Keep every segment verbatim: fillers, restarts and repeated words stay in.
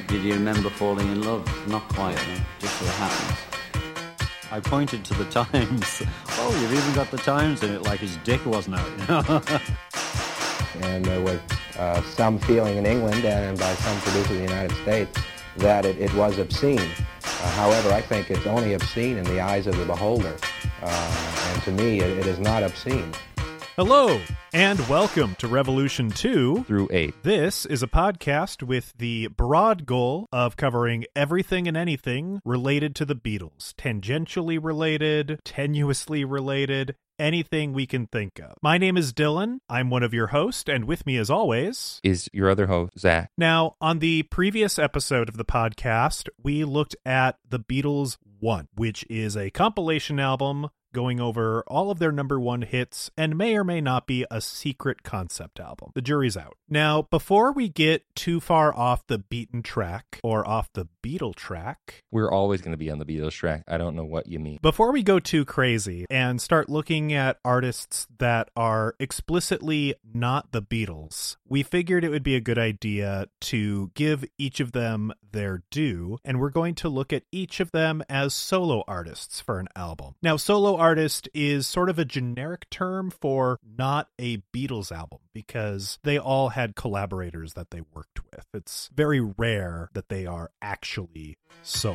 Did you remember falling in love? Not quite, no. Just so it happens. I pointed to the Times. Oh, you've even got the Times in it, like his dick wasn't out, you know? And there was uh, some feeling in England and by some producers in the United States that it, it was obscene. Uh, however, I think it's only obscene in the eyes of the beholder. Uh, and to me, it, it is not obscene. Hello, and welcome to Revolution two through eight. This is a podcast with the broad goal of covering everything and anything related to the Beatles. Tangentially related, tenuously related, anything we can think of. My name is Dylan. I'm one of your hosts, and with me as always is your other host, Zach. Now, on the previous episode of the podcast, we looked at The Beatles one, which is a compilation album going over all of their number one hits and may or may not be a secret concept album. The jury's out. Now, before we get too far off the beaten track or off the Beatle track... We're always going to be on the Beatles track. I don't know what you mean. Before we go too crazy and start looking at artists that are explicitly not the Beatles, we figured it would be a good idea to give each of them their due, and we're going to look at each of them as solo artists for an album. Now, solo artist is sort of a generic term for not a Beatles album because they all had collaborators that they worked with. It's very rare that they are actually solo.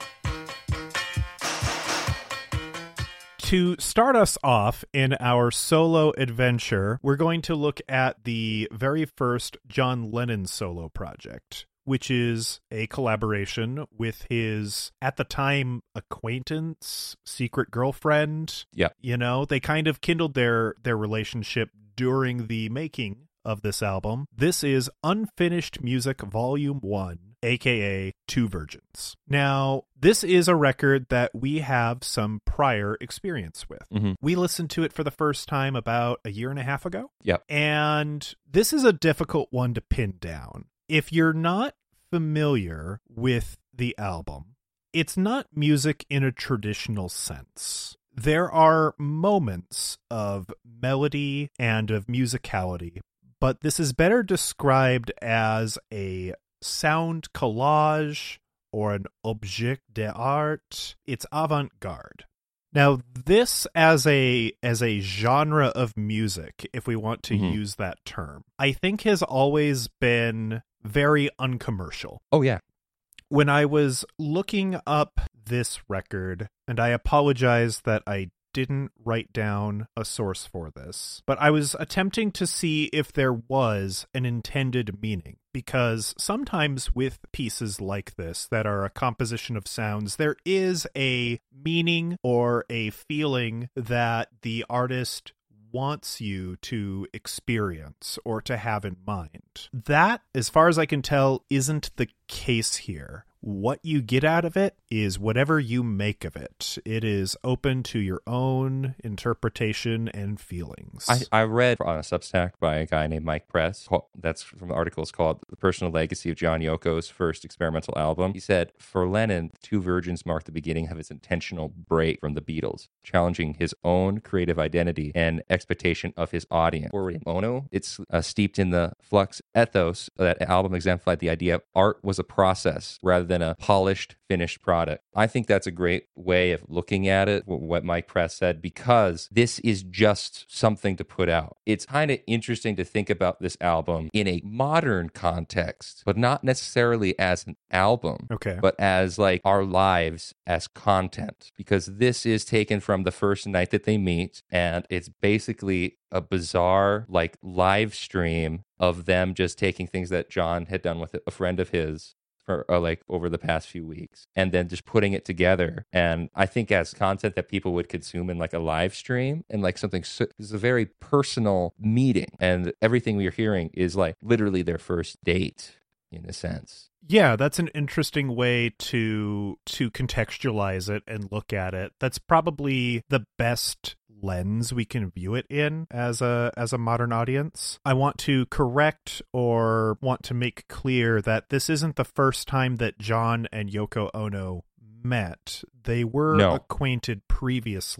To start us off in our solo adventure, we're going to look at the very first John Lennon solo project, which is a collaboration with his, at the time, acquaintance, secret girlfriend. Yeah. You know, they kind of kindled their, their relationship during the making of this album. This is Unfinished Music Volume one, aka Two Virgins. Now, this is a record that we have some prior experience with. Mm-hmm. We listened to it for the first time about a year and a half ago. Yep. And this is a difficult one to pin down. If you're not familiar with the album, it's not music in a traditional sense. There are moments of melody and of musicality, but this is better described as a sound collage or an objet d'art. It's avant-garde. Now, this as a as a genre of music, if we want to mm-hmm. use that term, I think has always been very uncommercial. Oh, yeah. When I was looking up this record, and I apologize that I didn't write down a source for this, but I was attempting to see if there was an intended meaning, because sometimes with pieces like this that are a composition of sounds, there is a meaning or a feeling that the artist wants you to experience or to have in mind. That, as far as I can tell, isn't the case here. What you get out of it is whatever you make of it. It is open to your own interpretation and feelings. I, I read on a Substack by a guy named Mike Press, that's from the article, it's called The Personal Legacy of John Yoko's First Experimental Album. He said, for Lennon, Two Virgins marked the beginning of his intentional break from the Beatles, challenging his own creative identity and expectation of his audience. For Ono, it's uh, steeped in the flux ethos that album exemplified the idea of art was a process rather than a polished, finished product. I think that's a great way of looking at it, what Mike Press said, because this is just something to put out. It's kind of interesting to think about this album in a modern context, but not necessarily as an album, okay, but as like our lives as content, because this is taken from the first night that they meet, and it's basically a bizarre like live stream of them just taking things that John had done with a friend of his for uh, like over the past few weeks, and then just putting it together. And I think as content that people would consume in like a live stream and like something, so, it's a very personal meeting, and everything we're hearing is like literally their first date in a sense. Yeah, that's an interesting way to to contextualize it and look at it. That's probably the best lens we can view it in as a as a modern audience. I want to correct or want to make clear that this isn't the first time that John and Yoko Ono met. They were No. acquainted previously.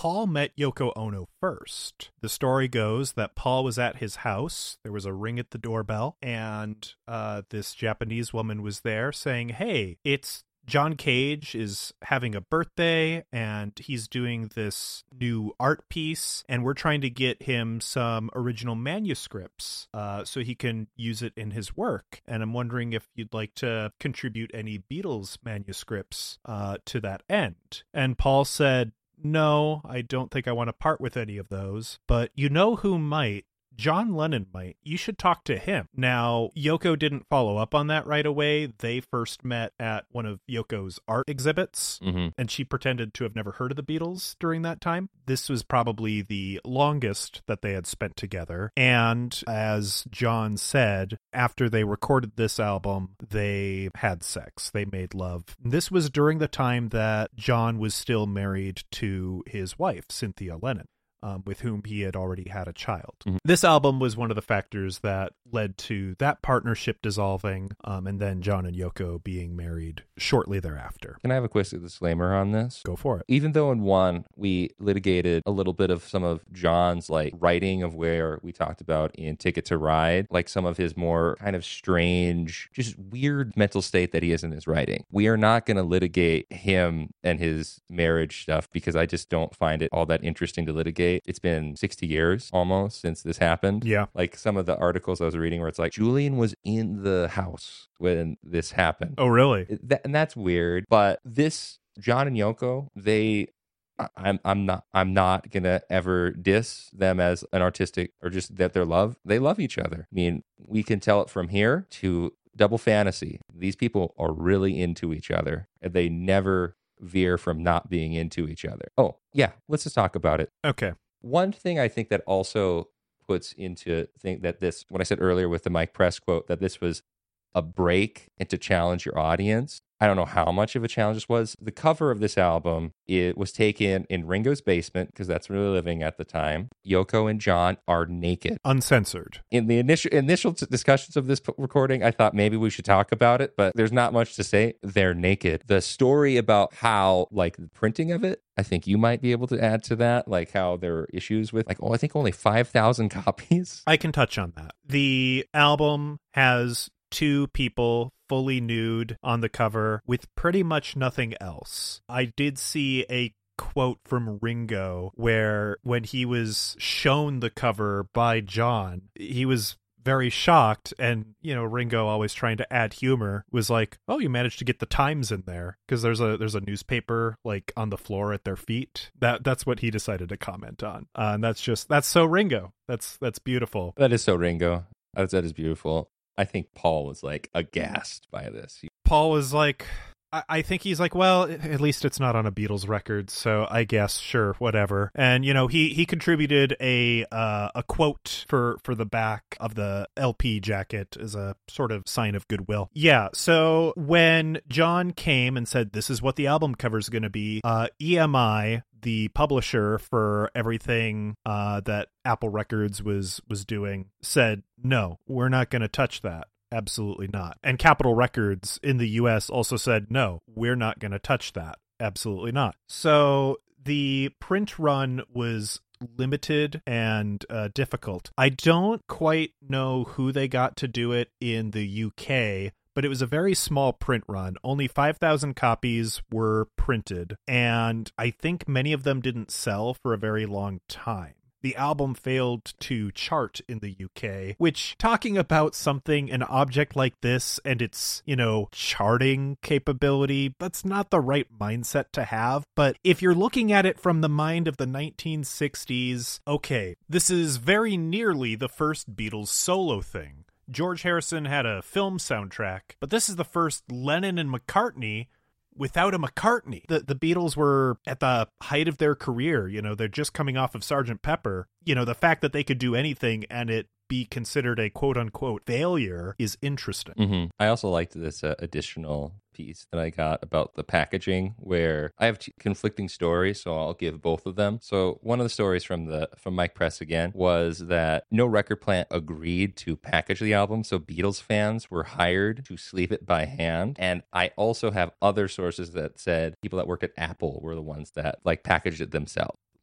Paul met Yoko Ono first. The story goes that Paul was at his house. There was a ring at the doorbell, and uh, this Japanese woman was there saying, "Hey, it's John Cage is having a birthday and he's doing this new art piece, and we're trying to get him some original manuscripts uh, so he can use it in his work. And I'm wondering if you'd like to contribute any Beatles manuscripts uh, to that end." And Paul said, "No, I don't think I want to part with any of those, but you know who might? John Lennon might. You should talk to him." Now, Yoko didn't follow up on that right away. They first met at one of Yoko's art exhibits, Mm-hmm. and she pretended to have never heard of the Beatles during that time. This was probably the longest that they had spent together. And as John said, after they recorded this album, they had sex. They made love. This was during the time that John was still married to his wife, Cynthia Lennon. Um, with whom he had already had a child. Mm-hmm. This album was one of the factors that led to that partnership dissolving, um, and then John and Yoko being married shortly thereafter. Can I have a quick disclaimer on this? Go for it. Even though in one, we litigated a little bit of some of John's like writing of where we talked about in Ticket to Ride, like some of his more kind of strange, just weird mental state that he is in his writing. We are not going to litigate him and his marriage stuff because I just don't find it all that interesting to litigate. It's been sixty years almost since this happened. Yeah. Like some of the articles I was reading where it's like, Julian was in the house when this happened. Oh, really? It- that, and that's weird. But this, John and Yoko, they, I- I'm, I'm not, I'm not gonna ever diss them as an artistic or just that they're love. They love each other. I mean, we can tell it from here to Double Fantasy. These people are really into each other, and they never veer from not being into each other. Oh, yeah. Let's just talk about it. Okay. One thing I think that also puts into think that this, what I said earlier with the Mike Press quote, that this was a break and to challenge your audience. I don't know how much of a challenge this was. The cover of this album, it was taken in Ringo's basement because that's where they were living at the time. Yoko and John are naked. Uncensored. In the initial initial t- discussions of this p- recording, I thought maybe we should talk about it, but there's not much to say. They're naked. The story about how, like, the printing of it, I think you might be able to add to that, like how there are issues with, like, oh, I think only five thousand copies. I can touch on that. The album has two people fully nude on the cover with pretty much nothing else. I did see a quote from Ringo where when he was shown the cover by John, he was very shocked, and you know, Ringo, always trying to add humor, was like, "Oh, you managed to get the Times in there," because there's a there's a newspaper like on the floor at their feet. That that's what he decided to comment on, uh, and that's just that's so Ringo. That's that's beautiful. That is so Ringo. That that is beautiful. I think Paul was like aghast by this. He- Paul was like, I, I think he's like, well, at least it's not on a Beatles record, so I guess sure, whatever. And you know, he he contributed a uh, a quote for for the back of the L P jacket as a sort of sign of goodwill. Yeah. So when John came and said this is what the album cover is going to be, uh, E M I, the publisher for everything uh, that Apple Records was was doing, said, no, we're not going to touch that. Absolutely not. And Capitol Records in the U S also said, no, we're not going to touch that. Absolutely not. So the print run was limited and uh, difficult. I don't quite know who they got to do it in the U K, but it was a very small print run. Only five thousand copies were printed, and I think many of them didn't sell for a very long time. The album failed to chart in the U K, which, talking about something, an object like this and its, you know, charting capability, that's not the right mindset to have. But if you're looking at it from the mind of the nineteen sixties, okay, this is very nearly the first Beatles solo thing. George Harrison had a film soundtrack, but this is the first Lennon and McCartney without a McCartney. The the Beatles were at the height of their career. You know, they're just coming off of Sergeant Pepper. You know, the fact that they could do anything and it be considered a quote-unquote failure is interesting. Mm-hmm. I also liked this uh, additional piece that I got about the packaging, where I have t- conflicting stories, so I'll give both of them. So one of the stories from the from Mike Press again was that no record plant agreed to package the album, so Beatles fans were hired to sleeve it by hand. And I also have other sources that said people that work at Apple were the ones that like packaged it themselves.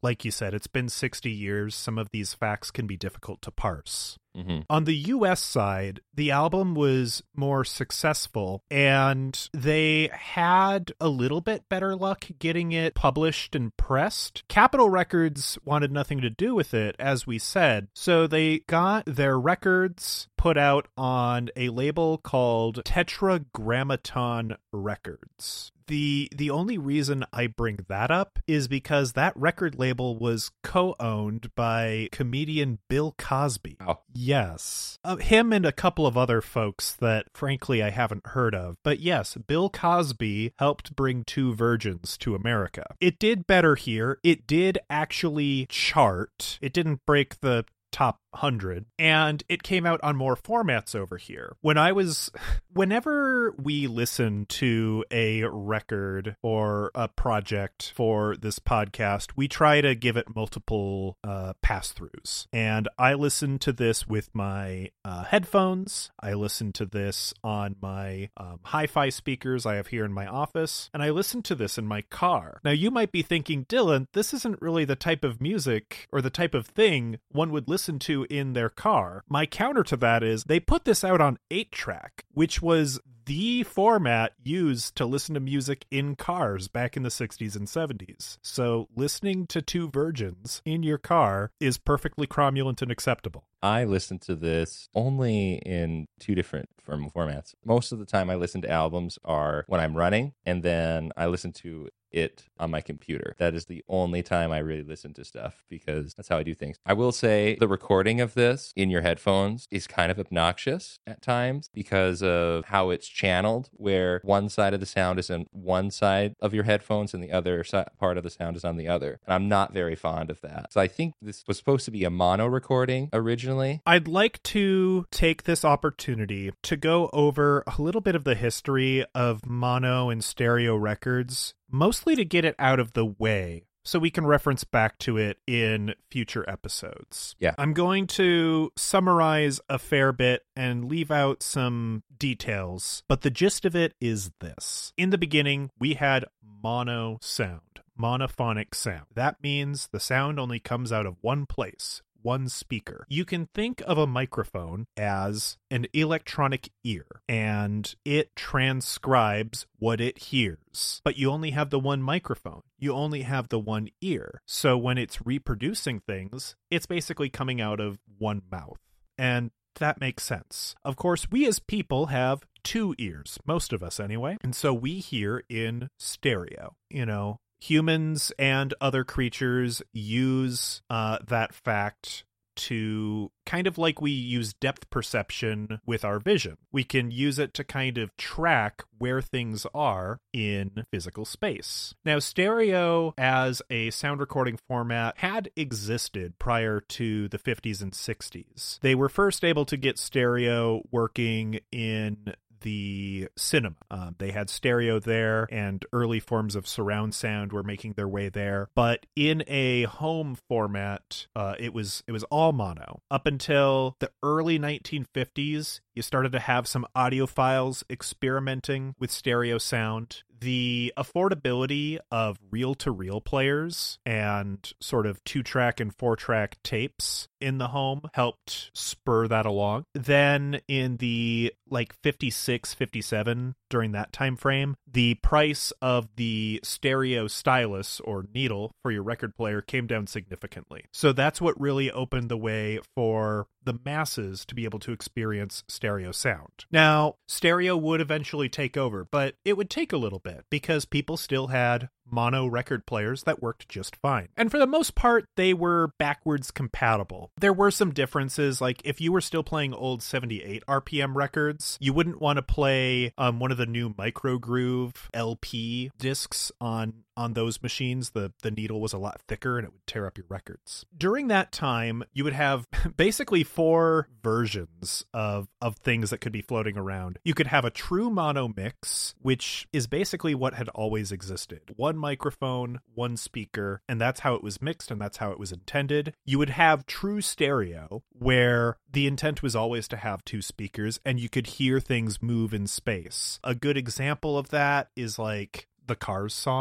like you said, it's been sixty years. Some of these facts can be difficult to parse. Mm-hmm. On the U S side, the album was more successful, and they had a little bit better luck getting it published and pressed. Capitol Records wanted nothing to do with it, as we said, so they got their records put out on a label called Tetragrammaton Records. The the only reason I bring that up is because that record label was co-owned by comedian Bill Cosby. Wow. Yes. Uh, him and a couple of other folks that, frankly, I haven't heard of. But yes, Bill Cosby helped bring Two Virgins to America. It did better here. It did actually chart. It didn't break the top one hundred, and it came out on more formats over here. When I was, whenever we listen to a record or a project for this podcast, we try to give it multiple uh, pass-throughs. And I listened to this with my uh, headphones. I listened to this on my um, hi-fi speakers I have here in my office, and I listened to this in my car. Now, you might be thinking, Dylan, this isn't really the type of music or the type of thing one would listen to in their car. My counter to that is they put this out on eight track, which was the format used to listen to music in cars back in the sixties and seventies. So listening to Two Virgins in your car is perfectly cromulent and acceptable. I listen to this only in two different form- formats. Most of the time I listen to albums are when I'm running, and then I listen to it on my computer. That is the only time I really listen to stuff, because that's how I do things. I will say the recording of this in your headphones is kind of obnoxious at times because of how it's channeled, where one side of the sound is on one side of your headphones and the other si- part of the sound is on the other. And I'm not very fond of that. So I think this was supposed to be a mono recording originally. I'd like to take this opportunity to go over a little bit of the history of mono and stereo records, mostly to get it out of the way so we can reference back to it in future episodes. Yeah. I'm going to summarize a fair bit and leave out some details, but the gist of it is this. In the beginning, we had mono sound, monophonic sound. That means the sound only comes out of one place, one speaker. You can think of a microphone as an electronic ear, and it transcribes what it hears. But you only have the one microphone. You only have the one ear. So when it's reproducing things, it's basically coming out of one mouth. And that makes sense. Of course, we as people have two ears, most of us anyway, and so we hear in stereo. You know, humans and other creatures use uh, that fact to kind of like we use depth perception with our vision. We can use it to kind of track where things are in physical space. Now, stereo as a sound recording format had existed prior to the fifties and sixties. They were first able to get stereo working in the cinema. Um, they had stereo there, and early forms of surround sound were making their way there. But in a home format, uh, it was it was all mono. Up until the early nineteen fifties, you started to have some audiophiles experimenting with stereo sound. The affordability of reel-to-reel players and sort of two-track and four-track tapes in the home helped spur that along. Then in the like fifty-six, fifty-seven, during that time frame, the price of the stereo stylus or needle for your record player came down significantly. So that's what really opened the way for the masses to be able to experience stereo sound. Now, stereo would eventually take over, but it would take a little bit because people still had mono record players that worked just fine. And for the most part, they were backwards compatible. There were some differences, like if you were still playing old seventy-eight R P M records, you wouldn't want to play um, one of the new Microgroove L P discs on on those machines. The the needle was a lot thicker and it would tear up your records. During that time, you would have basically four versions of of things that could be floating around. You could have a true mono mix, which is basically what had always existed. One microphone, one speaker, and that's how it was mixed and that's how it was intended. You would have true stereo, where the intent was always to have two speakers and you could hear things move in space. A good example of that is like the Cars song.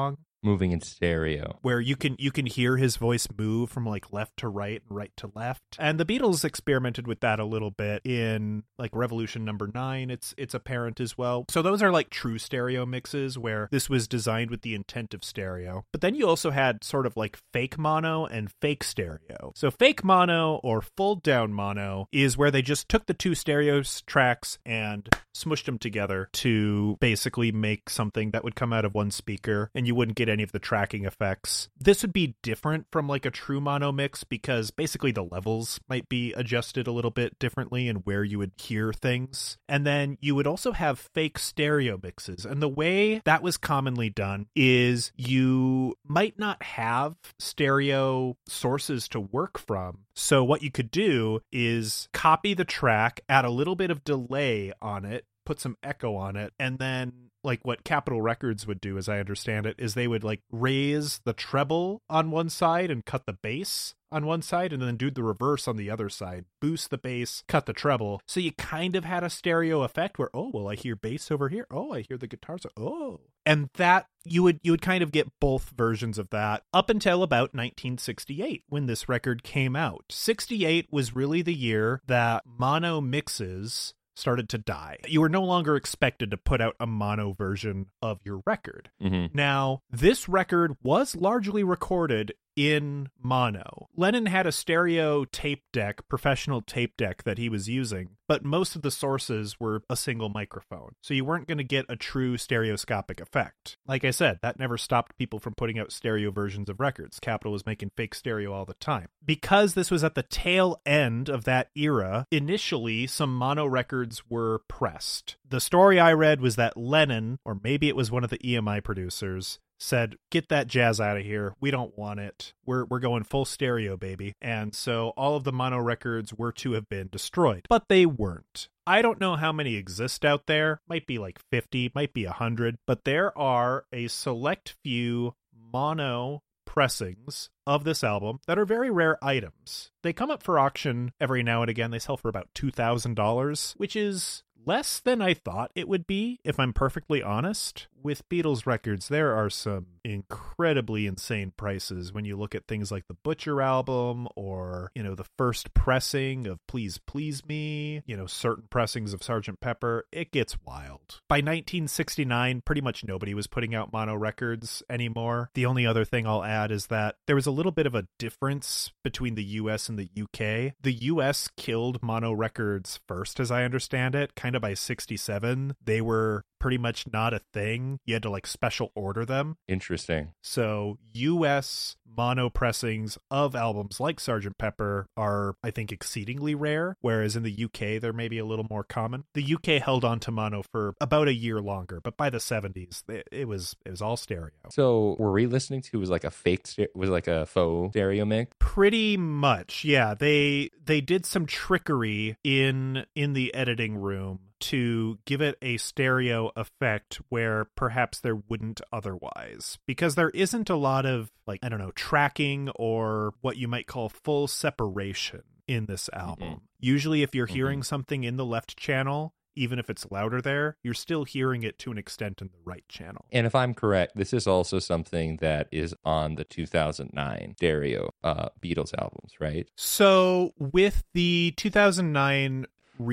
moving in stereo. where you can you can hear his voice move from like left to right and right to left. And the Beatles experimented with that a little bit in like Revolution number nine. It's it's apparent as well. So those are like true stereo mixes where this was designed with the intent of stereo. But then you also had sort of like fake mono and fake stereo. So fake mono or fold down mono is where they just took the two stereo tracks and smushed them together to basically make something that would come out of one speaker and you wouldn't get any of the tracking effects. This would be different from like a true mono mix because basically the levels might be adjusted a little bit differently and where you would hear things. And then you would also have fake stereo mixes. And the way that was commonly done is you might not have stereo sources to work from. So what you could do is copy the track, add a little bit of delay on it, put some echo on it, and then like what Capitol Records would do, as I understand it, is they would like raise the treble on one side and cut the bass on one side and then do the reverse on the other side. Boost the bass, cut the treble. So you kind of had a stereo effect where, oh, well, I hear bass over here. Oh, I hear the guitars. Oh. And that you would you would kind of get both versions of that up until about nineteen sixty-eight when this record came out. sixty-eight was really the year that mono mixes started to die. You were no longer expected to put out a mono version of your record. Mm-hmm. Now, this record was largely recorded in mono. Lennon had a stereo tape deck, professional tape deck that he was using, but most of the sources were a single microphone. So you weren't going to get a true stereoscopic effect. Like I said, that never stopped people from putting out stereo versions of records. Capitol was making fake stereo all the time. Because this was at the tail end of that era, initially some mono records were pressed. The story I read was that Lennon, or maybe it was one of the E M I producers, said, get that jazz out of here. We don't want it. We're we're going full stereo, baby. And so all of the mono records were to have been destroyed. But they weren't. I don't know how many exist out there. Might be like fifty, might be one hundred. But there are a select few mono pressings of this album that are very rare items. They come up for auction every now and again. They sell for about two thousand dollars, which is less than I thought it would be, if I'm perfectly honest. With Beatles records, there are some incredibly insane prices when you look at things like the Butcher album or, you know, the first pressing of Please Please Me, you know, certain pressings of Sergeant Pepper. It gets wild. By nineteen sixty-nine, pretty much nobody was putting out mono records anymore. The only other thing I'll add is that there was a little bit of a difference between the U S and the U K. The U S killed mono records first, as I understand it, kind of by sixty-seven. They were pretty much not a thing. You had to like special order them. Interesting. So U S mono pressings of albums like Sergeant Pepper are, I think, exceedingly rare, whereas in the U K they're maybe a little more common. The U K held on to mono for about a year longer, but by the seventies it, it was it was all stereo. So were we listening to was like a fake st- was like a faux stereo mix? Pretty much, yeah. They they did some trickery in in the editing room to give it a stereo effect where perhaps there wouldn't otherwise. Because there isn't a lot of, like, I don't know, tracking or what you might call full separation in this album. Mm-hmm. Usually if you're mm-hmm. hearing something in the left channel, even if it's louder there, you're still hearing it to an extent in the right channel. And if I'm correct, this is also something that is on the two thousand nine stereo uh, Beatles albums, right? So with the two thousand nine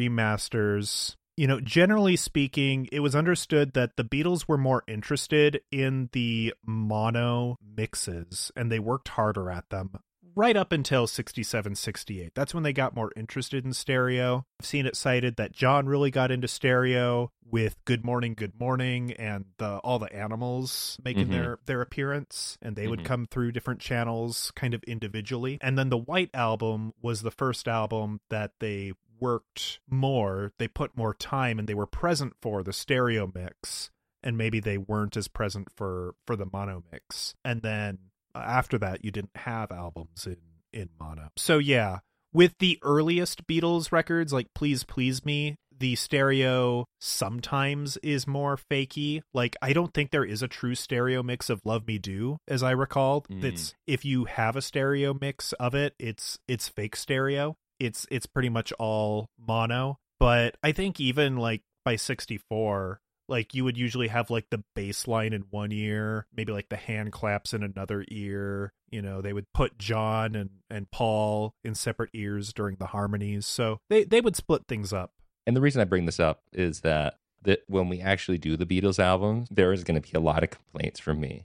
remasters, you know, generally speaking, it was understood that the Beatles were more interested in the mono mixes, and they worked harder at them right up until sixty-seven, sixty-eight. That's when they got more interested in stereo. I've seen it cited that John really got into stereo with Good Morning, Good Morning, and the, all the animals making mm-hmm. their, their appearance, and they mm-hmm. would come through different channels kind of individually. And then the White Album was the first album that they worked more, they put more time, and they were present for the stereo mix, and maybe they weren't as present for for the mono mix. And then after that you didn't have albums in in mono. So yeah, with the earliest Beatles records like Please Please Me, the stereo sometimes is more fakey. Like, I don't think there is a true stereo mix of Love Me Do, as I recall. Mm. It's, if you have a stereo mix of it, it's it's fake stereo. It's it's pretty much all mono. But I think even like by sixty-four, Like you would usually have like the bass line in one ear, maybe like the hand claps in another ear. You know, they would put John and, and Paul in separate ears during the harmonies. So they, they would split things up. And the reason I bring this up is that, that when we actually do the Beatles albums, there is going to be a lot of complaints from me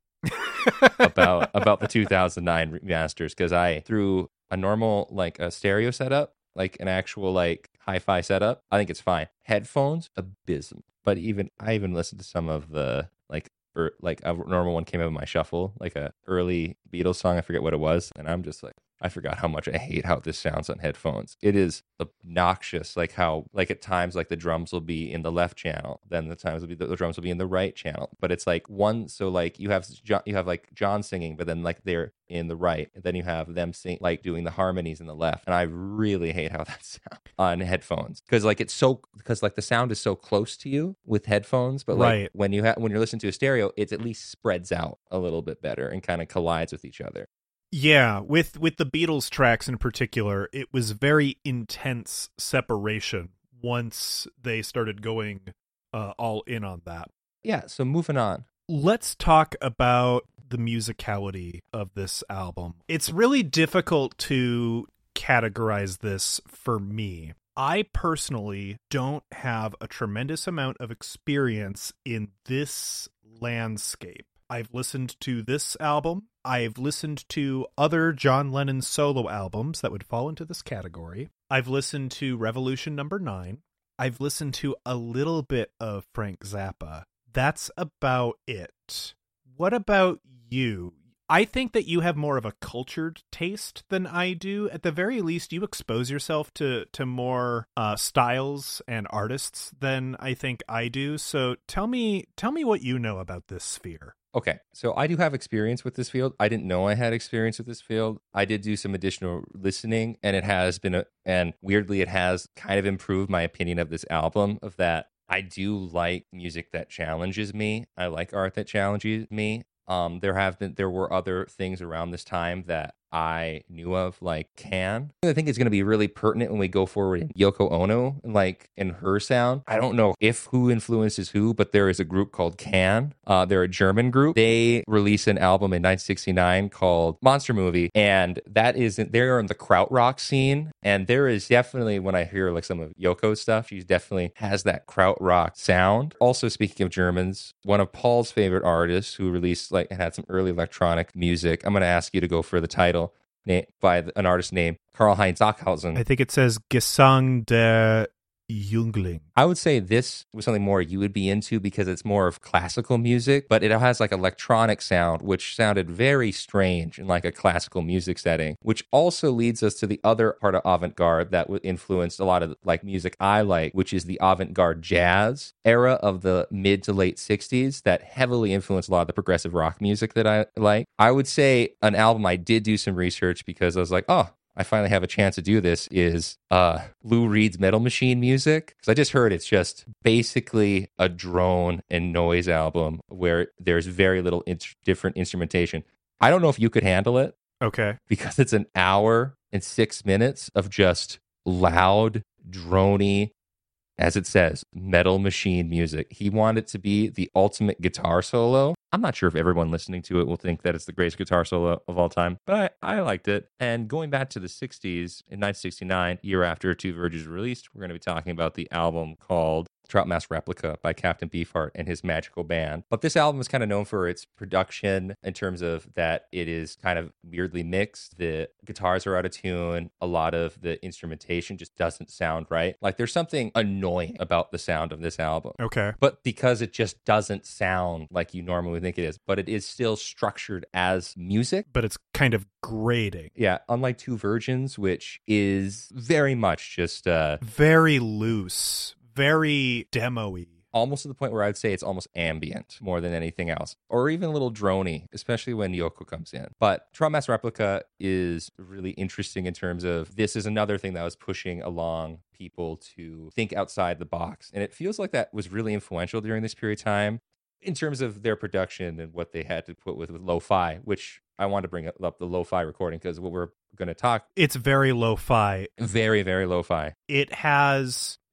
about about the two thousand nine remasters, because I, through a normal, like a stereo setup, like an actual like hi-fi setup, I think it's fine. Headphones, abysmal. But even I even listened to some of the like or like a normal one came out of my shuffle, like a early Beatles song. I forget what it was, and I'm just like, I forgot how much I hate how this sounds on headphones. It is obnoxious, like how like at times like the drums will be in the left channel, then the times will be the, the drums will be in the right channel. But it's like one, so like you have John, you have like John singing, but then like they're in the right, and then you have them sing like doing the harmonies in the left. And I really hate how that sounds on headphones, because like it's so because like the sound is so close to you with headphones, but like Right. when you have when you're listening to a stereo, it's at least spreads out a little bit better and kind of collides with each other. Yeah, with with the Beatles tracks in particular, it was very intense separation once they started going uh, all in on that. Yeah, so moving on. Let's talk about the musicality of this album. It's really difficult to categorize this for me. I personally don't have a tremendous amount of experience in this landscape. I've listened to this album. I've listened to other John Lennon solo albums that would fall into this category. I've listened to Revolution Number Nine. I've listened to a little bit of Frank Zappa. That's about it. What about you? I think that you have more of a cultured taste than I do. At the very least, you expose yourself to, to more uh, styles and artists than I think I do. So tell me, tell me what you know about this sphere. Okay, so I do have experience with this field. I didn't know I had experience with this field. I did do some additional listening, and it has been, a, and weirdly, it has kind of improved my opinion of this album, of that I do like music that challenges me. I like art that challenges me. Um, there have been, there were other things around this time that I knew of, like Can. I think it's going to be really pertinent when we go forward in Yoko Ono, like in her sound. I don't know if who influences who, but there is a group called Can. Uh, they're a German group. They released an album in nineteen sixty-nine called Monster Movie, and that is they're in the krautrock scene. And there is definitely, when I hear like some of Yoko's stuff, she definitely has that krautrock sound. Also, speaking of Germans, one of Paul's favorite artists who released like and had some early electronic music. I'm going to ask you to go for the title. By an artist named Karl-Heinz Stockhausen. I think it says Gesang der Jüngling. I would say this was something more you would be into because it's more of classical music, but it has like electronic sound, which sounded very strange in like a classical music setting, which also leads us to the other part of avant-garde that influenced a lot of like music I like, which is the avant-garde jazz era of the mid to late sixties that heavily influenced a lot of the progressive rock music that I like. I would say an album I did do some research because I was like, oh, I finally have a chance to do this is uh, Lou Reed's Metal Machine music. Because I just heard it's just basically a drone and noise album where there's very little in- different instrumentation. I don't know if you could handle it. Okay. Because it's an hour and six minutes of just loud, drony, as it says, Metal Machine music. He wanted it to be the ultimate guitar solo. I'm not sure if everyone listening to it will think that it's the greatest guitar solo of all time, but I, I liked it. And going back to the sixties, in nineteen sixty-nine, year after Two Virgins released, we're going to be talking about the album called Trout Mask Replica by Captain Beefheart and his magical band. But this album is kind of known for its production in terms of that it is kind of weirdly mixed. The guitars are out of tune. A lot of the instrumentation just doesn't sound right. Like there's something annoying about the sound of this album. Okay. But because it just doesn't sound like you normally think it is, but it is still structured as music. But it's kind of grating. Yeah, unlike Two Virgins, which is very much just uh very loose. Very demo-y. Almost to the point where I'd say it's almost ambient more than anything else. Or even a little drony, especially when Yoko comes in. But Trout Mask Replica is really interesting in terms of this is another thing that was pushing along people to think outside the box. And it feels like that was really influential during this period of time in terms of their production and what they had to put with, with lo-fi, which I want to bring up the lo-fi recording because what we're going to talk. It's very lo-fi. Very, very lo-fi. It has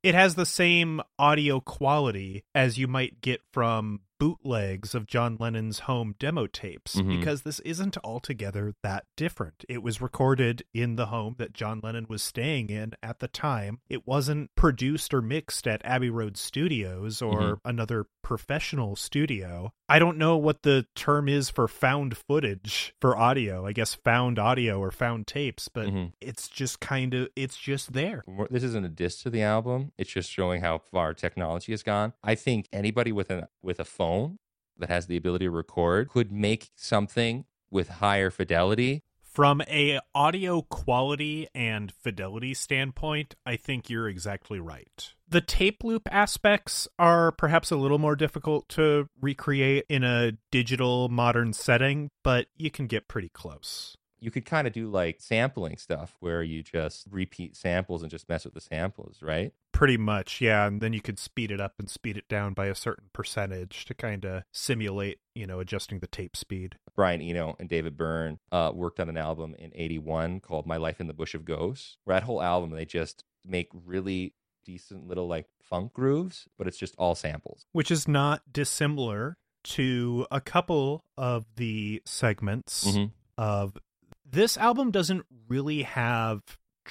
It has the same audio quality as you might get from bootlegs of John Lennon's home demo tapes, Mhm. because this isn't altogether that different. It was recorded in the home that John Lennon was staying in at the time. It wasn't produced or mixed at Abbey Road Studios or Mhm. another professional studio. I don't know what the term is for found footage for audio. I guess found audio or found tapes, but Mhm. it's just kind of, it's just there. This isn't a diss to the album. It's just showing how far technology has gone. I think anybody with a with a phone that has the ability to record could make something with higher fidelity. From a audio quality and fidelity standpoint, I think you're exactly right. The tape loop aspects are perhaps a little more difficult to recreate in a digital modern setting, but you can get pretty close. You could kind of do like sampling stuff where you just repeat samples and just mess with the samples, right? Pretty much, yeah. And then you could speed it up and speed it down by a certain percentage to kind of simulate, you know, adjusting the tape speed. Brian Eno and David Byrne uh, worked on an album in eighty-one called My Life in the Bush of Ghosts, where that whole album, they just make really decent little like funk grooves, but it's just all samples. Which is not dissimilar to a couple of the segments Mm-hmm. of this album. Doesn't really have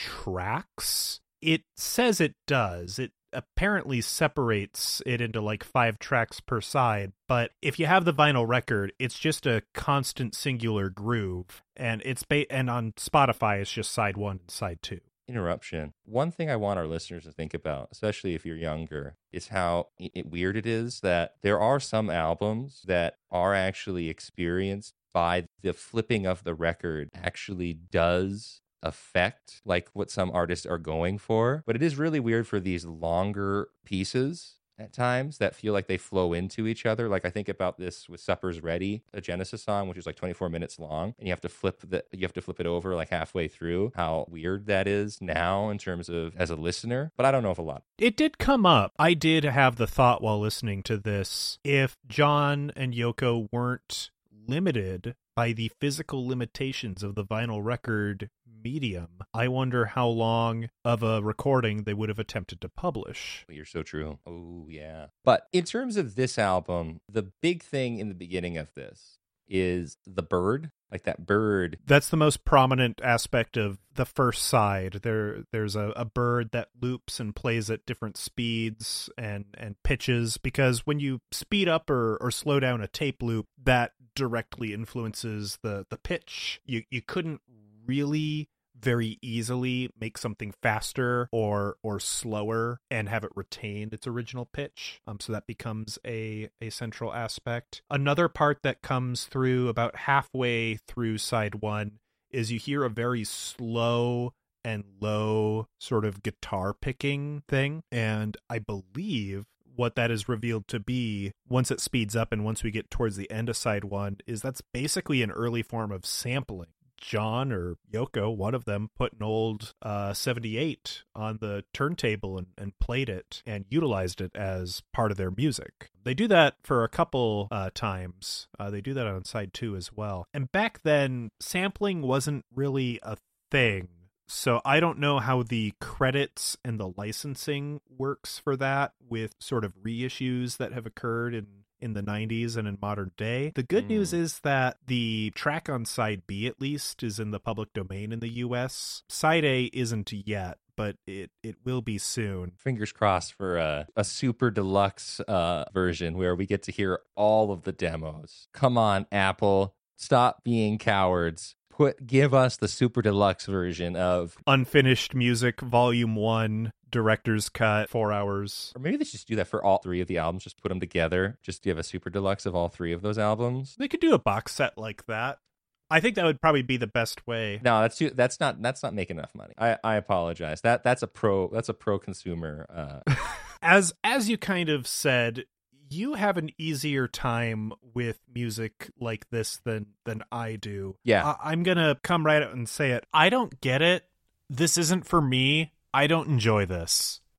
tracks. It says it does. It apparently separates it into like five tracks per side, but if you have the vinyl record, it's just a constant singular groove, and it's ba- and on Spotify it's just side one and side two. Interruption. One thing I want our listeners to think about, especially if you're younger, is how it, weird it is that there are some albums that are actually experienced by the flipping of the record actually does affect like what some artists are going for. But it is really weird for these longer pieces at times that feel like they flow into each other. Like I think about this with Supper's Ready, a Genesis song, which is like twenty-four minutes long, and you have to flip the you have to flip it over like halfway through. How weird that is now in terms of as a listener. But I don't know if a lot. It did come up. I did have the thought while listening to this, if John and Yoko weren't limited by the physical limitations of the vinyl record medium, I wonder how long of a recording they would have attempted to publish. You're so true. Oh, yeah. But in terms of this album, the big thing in the beginning of this is the bird, like that bird. That's the most prominent aspect of the first side. There, there's a, a bird that loops and plays at different speeds and, and pitches, because when you speed up or, or slow down a tape loop, that directly influences the, the pitch. You you couldn't really very easily make something faster or or slower and have it retain its original pitch. Um, so that becomes a, a central aspect. Another part that comes through about halfway through side one is you hear a very slow and low sort of guitar picking thing. And I believe what that is revealed to be once it speeds up and once we get towards the end of side one is that's basically an early form of sampling. John or Yoko, one of them, put an old uh, seventy-eight on the turntable and, and played it and utilized it as part of their music. They do that for a couple uh, times. Uh, they do that on side two as well. And back then, sampling wasn't really a thing. So I don't know how the credits and the licensing works for that with sort of reissues that have occurred in in the nineties and in modern day. The good mm. news is that the track on side B, at least, is in the public domain in the U S. Side A isn't yet, but it, it will be soon. Fingers crossed for a, a super deluxe uh, version where we get to hear all of the demos. Come on, Apple. Stop being cowards. Put give us the super deluxe version of Unfinished Music Volume one, Director's Cut, four hours. Or maybe they should just do that for all three of the albums. Just put them together. Just give a super deluxe of all three of those albums. They could do a box set like that. I think that would probably be the best way. No, that's too, that's not that's not making enough money. I, I apologize. That that's a pro that's a pro consumer. Uh... as as you kind of said, you have an easier time with music like this than than I do. Yeah, I, I'm gonna come right out and say it. I don't get it. This isn't for me. I don't enjoy this.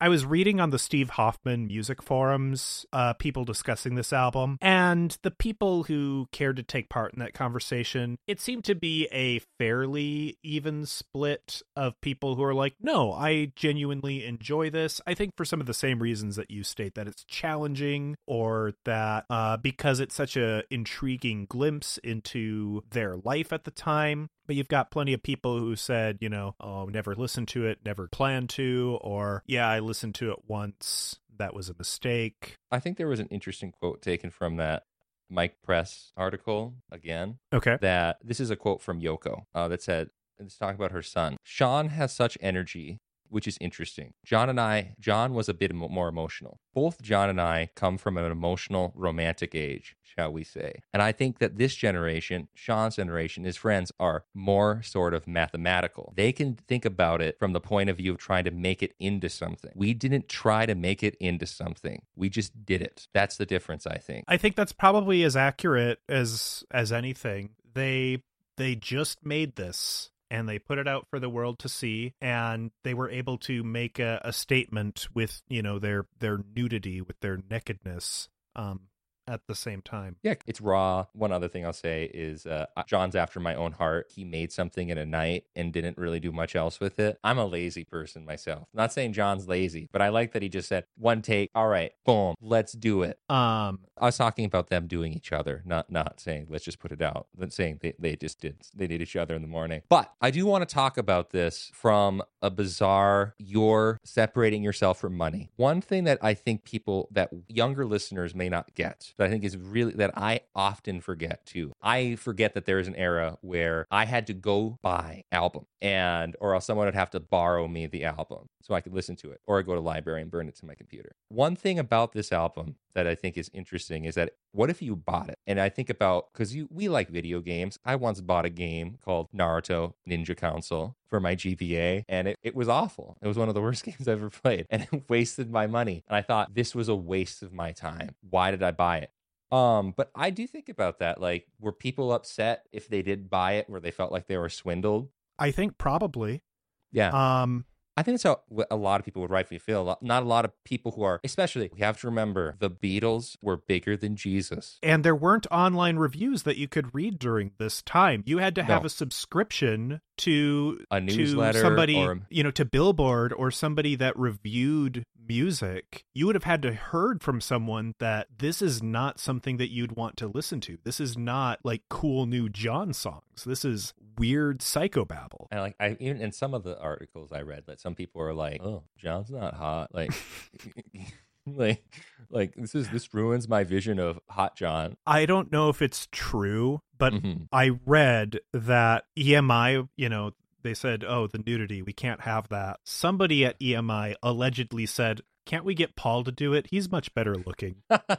I was reading on the Steve Hoffman music forums, uh, people discussing this album, and the people who cared to take part in that conversation, it seemed to be a fairly even split of people who are like, no, I genuinely enjoy this. I think for some of the same reasons that you state, that it's challenging, or that uh, because it's such a intriguing glimpse into their life at the time. But you've got plenty of people who said, you know, oh, never listened to it, never planned to, or yeah, I listened to it once, that was a mistake. I think there was an interesting quote taken from that Mike Press article again. Okay. That this is a quote from Yoko uh, that said, it's talking about her son. Sean has such energy, which is interesting. John and I, John was a bit more emotional. Both John and I come from an emotional, romantic age, shall we say. And I think that this generation, Sean's generation, his friends are more sort of mathematical. They can think about it from the point of view of trying to make it into something. We didn't try to make it into something. We just did it. That's the difference, I think. I think that's probably as accurate as as anything. They they just made this, and they put it out for the world to see, and they were able to make a, a statement with, you know, their their nudity, with their nakedness, um, at the same time. Yeah, it's raw. One other thing I'll say is uh, John's after my own heart. He made something in a night and didn't really do much else with it. I'm a lazy person myself. I'm not saying John's lazy, but I like that he just said, one take, all right, boom, let's do it. Um, I was talking about them doing each other, not not saying let's just put it out, but saying they, they just did. They did each other in the morning. But I do want to talk about this from a bizarre, you're separating yourself from money. One thing that I think people, that younger listeners may not get, that I think is really, that I often forget too. I forget that there is an era where I had to go buy album, and or else someone would have to borrow me the album so I could listen to it, or I go to the library and burn it to my computer. One thing about this album that I think is interesting is that what if you bought it? And I think about, because you we like video games. I once bought a game called Naruto Ninja Council for my G B A, and it, it was awful. It was one of the worst games I've ever played, and it wasted my money. And I thought, this was a waste of my time. Why did I buy it? Um, but I do think about that. Like, were people upset if they did buy it, where they felt like they were swindled? I think probably. Yeah. Um, I think that's how a lot of people would rightfully feel. Not a lot of people who are, especially, we have to remember, the Beatles were bigger than Jesus. And there weren't online reviews that you could read during this time. You had to have No. a subscription to A newsletter to somebody, or- you know, to Billboard, or somebody that reviewed music. You would have had to heard from someone that this is not something that you'd want to listen to. This is not like cool new John songs. This is weird psychobabble. And like, I even in some of the articles I read, that some people are like, "Oh, John's not hot." Like, like, like this is this ruins my vision of hot John. I don't know if it's true, but Mhm. I read that E M I, you know, they said, oh, the nudity, we can't have that. Somebody at E M I allegedly said, can't we get Paul to do it? He's much better looking.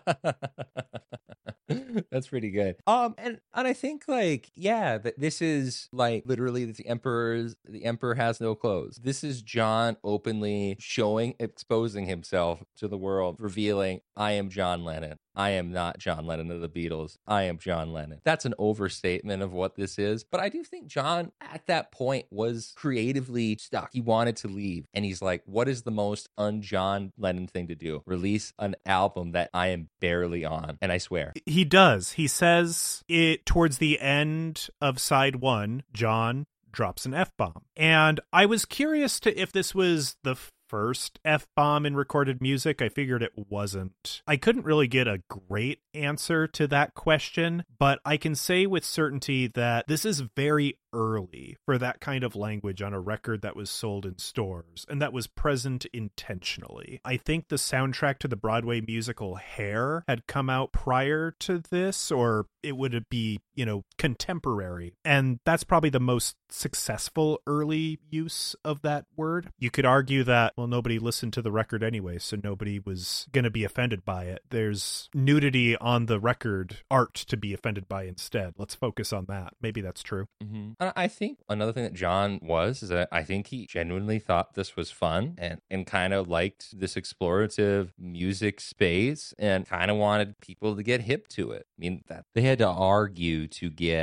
That's pretty good. Um, and and I think like, yeah, that this is like literally the emperor's. The emperor has no clothes. This is John openly showing, exposing himself to the world, revealing, I am John Lennon. I am not John Lennon of the Beatles. I am John Lennon. That's an overstatement of what this is. But I do think John, at that point, was creatively stuck. He wanted to leave. And he's like, what is the most un-John Lennon thing to do? Release an album that I am barely on. And I swear. He does. He says it towards the end of side one, John drops an F-bomb. And I was curious to if this was the first F-bomb in recorded music. I figured it wasn't. I couldn't really get a great answer to that question, but I can say with certainty that this is very early for that kind of language on a record that was sold in stores and that was present intentionally. I think the soundtrack to the Broadway musical Hair had come out prior to this, or it would be, you know, contemporary. And that's probably the most successful early use of that word. You could argue that, well, nobody listened to the record anyway, so nobody was going to be offended by it. There's nudity on the record, art to be offended by instead. Let's focus on that. Maybe that's true. Mm-hmm. And I think another thing that John was is that I think he genuinely thought this was fun and, and kind of liked this explorative music space and kind of wanted people to get hip to it. I mean, that they had to argue to get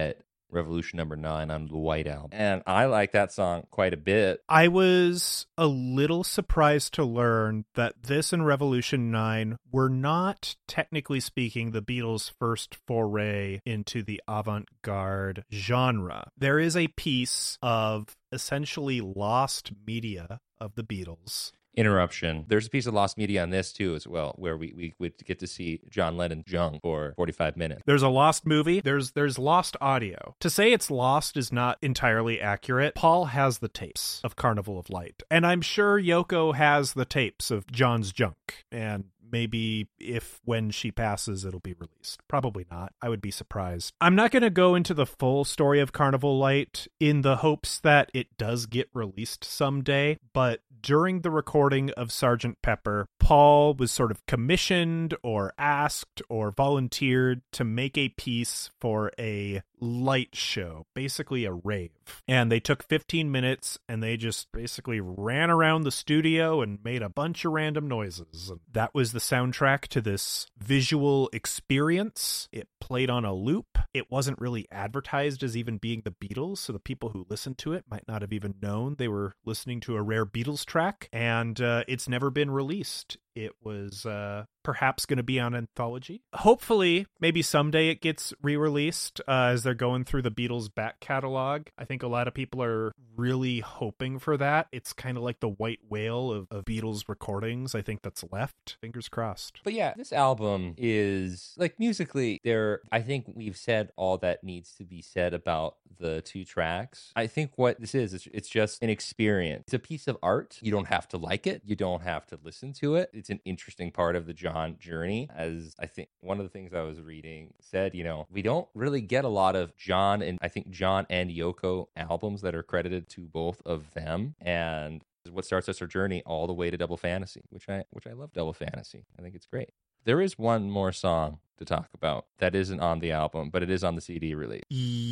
Revolution number nine on the White Album. And I like that song quite a bit. I was a little surprised to learn that this and Revolution nine were not, technically speaking, the Beatles' first foray into the avant-garde genre. There is a piece of essentially lost media of the Beatles. Interruption. There's a piece of lost media on this too as well, where we, we would get to see John Lennon jung for forty-five minutes. There's a lost movie. There's there's lost audio. To say it's lost is not entirely accurate. Paul has the tapes of Carnival of Light, and I'm sure Yoko has the tapes of John's junk. And maybe if when she passes, it'll be released. Probably not. I would be surprised. I'm not going to go into the full story of Carnival Light in the hopes that it does get released someday, but during the recording of Sergeant Pepper, Paul was sort of commissioned or asked or volunteered to make a piece for a light show, basically a rave. And they took fifteen minutes and they just basically ran around the studio and made a bunch of random noises. And that was the soundtrack to this visual experience. It played on a loop. It wasn't really advertised as even being the Beatles, so the people who listened to it might not have even known they were listening to a rare Beatles track, and uh, it's never been released. It was uh, perhaps going to be on anthology. Hopefully, maybe someday it gets re-released uh, as they're going through the Beatles' back catalog. I think a lot of people are really hoping for that. It's kind of like the white whale of, of Beatles recordings, I think, that's left. Fingers crossed. But yeah, this album is, like, musically, there, I think we've said all that needs to be said about the two tracks. I think what this is, it's, it's just an experience. It's a piece of art. You don't have to like it. You don't have to listen to it. It's an interesting part of the John journey. As I think one of the things I was reading said, you know, we don't really get a lot of John and I think John and Yoko albums that are credited to both of them. And what starts us our journey all the way to Double Fantasy, which I which I love Double Fantasy. I think it's great. There is one more song to talk about that isn't on the album, but it is on the C D release.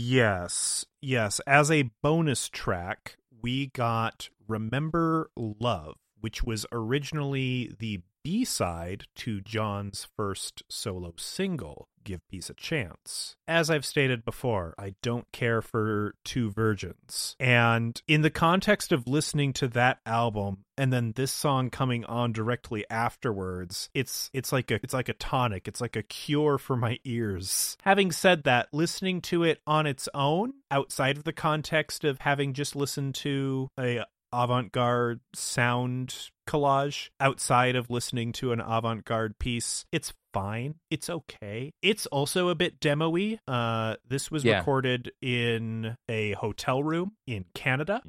Yes. Yes. As a bonus track, we got Remember Love, which was originally the B-side to John's first solo single, Give Peace a Chance. As I've stated before, I don't care for Two Virgins. And in the context of listening to that album and then this song coming on directly afterwards, it's it's like a it's like a tonic, it's like a cure for my ears. Having said that, listening to it on its own, outside of the context of having just listened to a avant-garde sound collage, outside of listening to an avant-garde piece, it's fine. It's okay. It's also a bit demo-y. Uh, this was Yeah. recorded in a hotel room in Canada,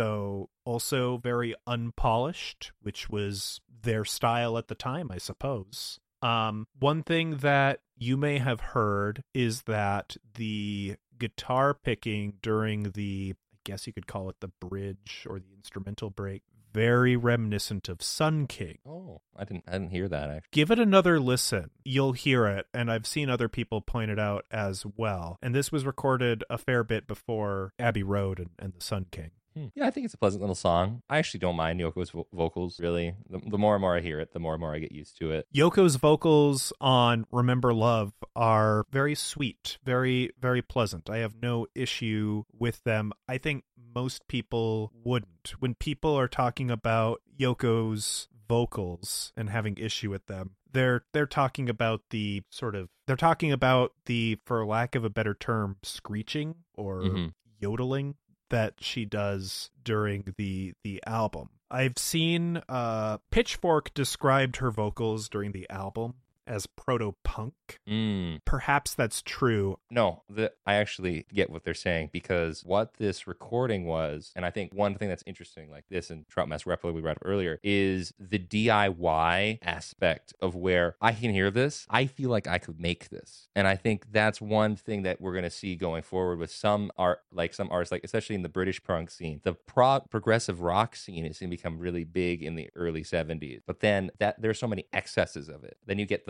so also very unpolished, which was their style at the time, I suppose. Um, one thing that you may have heard is that the guitar picking during the, I guess you could call it the bridge or the instrumental break, very reminiscent of Sun King. Oh, I didn't I didn't hear that actually. Give it another listen. You'll hear it, and I've seen other people point it out as well. And this was recorded a fair bit before Abbey Road and, and the Sun King. Hmm. Yeah, I think it's a pleasant little song. I actually don't mind Yoko's vo- vocals, really. The, the more and more I hear it, the more and more I get used to it. Yoko's vocals on Remember Love are very sweet, very, very pleasant. I have no issue with them. I think most people wouldn't. When people are talking about Yoko's vocals and having issue with them, they're they're talking about the sort of, they're talking about the, for lack of a better term, screeching or Mm-hmm. yodeling that she does during the the album. I've seen uh, Pitchfork described her vocals during the album as proto-punk. Mm. Perhaps that's true. No, the, I actually get what they're saying, because what this recording was, and I think one thing that's interesting, like this and Trout Mask Replica we read up earlier, is the D I Y aspect of where I can hear this. I feel like I could make this. And I think that's one thing that we're going to see going forward with some art, like some artists, like especially in the British punk scene. The pro- progressive rock scene is going to become really big in the early seventies. But then that there's so many excesses of it. Then you get the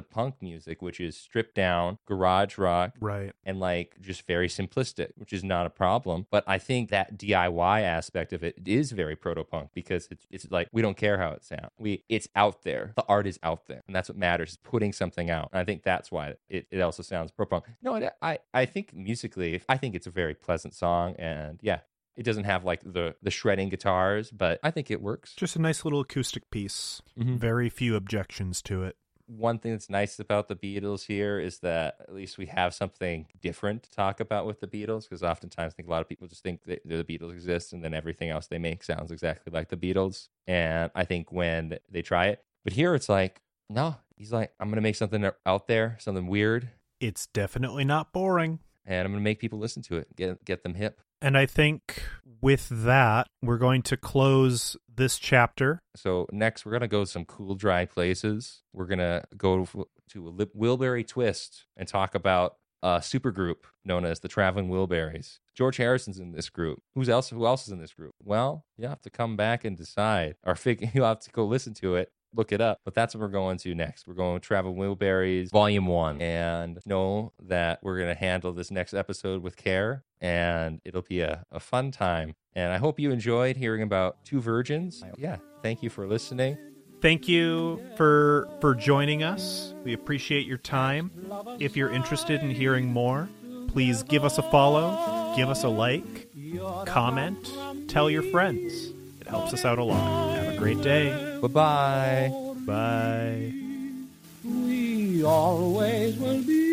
punk music, which is stripped down, garage rock, Right. and like just very simplistic, which is not a problem. But I think that D I Y aspect of it is very proto-punk because it's it's like we don't care how it sounds. We it's out there. The art is out there, and that's what matters. Is putting something out. And I think that's why it, it also sounds pro-punk. No, it, I I think musically, I think it's a very pleasant song, and yeah. It doesn't have like the the shredding guitars, but I think it works. Just a nice little acoustic piece. Mhm. Very few objections to it. One thing that's nice about the Beatles here is that at least we have something different to talk about with the Beatles, because oftentimes I think a lot of people just think that the Beatles exist and then everything else they make sounds exactly like the Beatles. And I think when they try it, but here it's like, no, he's like, I'm going to make something out there, something weird, It's definitely not boring. and I'm going to make people listen to it, get get them hip. And I think with that, we're going to close this chapter. So next, we're going to go to some cool, dry places. We're going to go to a Lip- Wilbury Twist and talk about a supergroup known as the Traveling Wilburys. George Harrison's in this group. Who's else? Who else is in this group? Well, you have to come back and decide, or figure, you'll have to go listen to it, look it up. But that's what we're going to next. We're going to Traveling Wilburys Volume one. And know that we're going to handle this next episode with care, and it'll be a, a fun time. And I hope you enjoyed hearing about two virgins. Yeah, thank you for listening. Thank you for for joining us. We appreciate your time. If you're interested in hearing more, please give us a follow, give us a like, comment, tell your friends. It helps us out a lot. Have a great day. Bye-bye. Bye. We always will be.